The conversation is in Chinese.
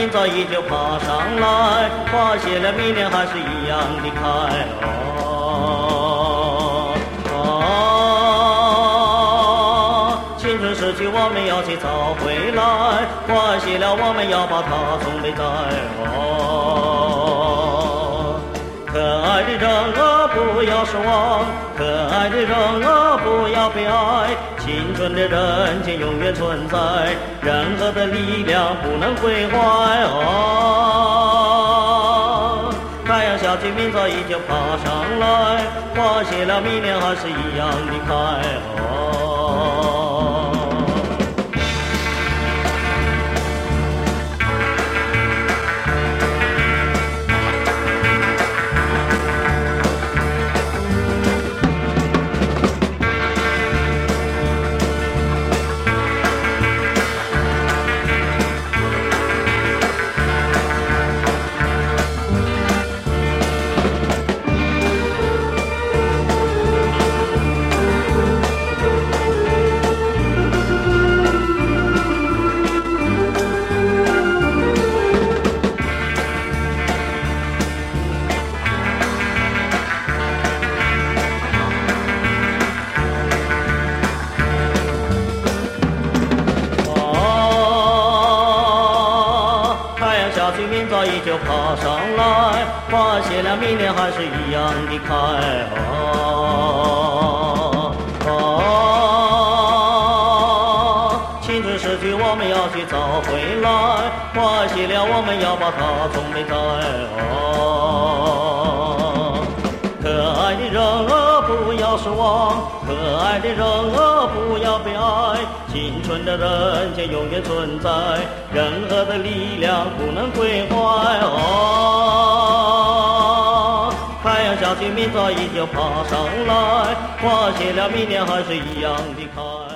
明早依旧爬上来，花谢了明年还是一样的开。青春逝去我们要去找回来，花谢了我们要把它种美在。可爱的人啊，不要失望，可爱的人啊，不要悲哀，青春的人间永远存在，任何的力量不能毁坏。太阳下去，明早依旧爬上来，花谢了明年还是一样的开。下去明早依旧爬上来，花谢了明年还是一样的开。青春逝去我们要去找回来，花谢了我们要把它种美在。可爱的人啊，不要失望，可爱的人啊，不要悲哀，青春的人间永远存在，任何的力量不能毁坏。太阳下去，明早依旧爬上来，花谢了明年还是一样的开。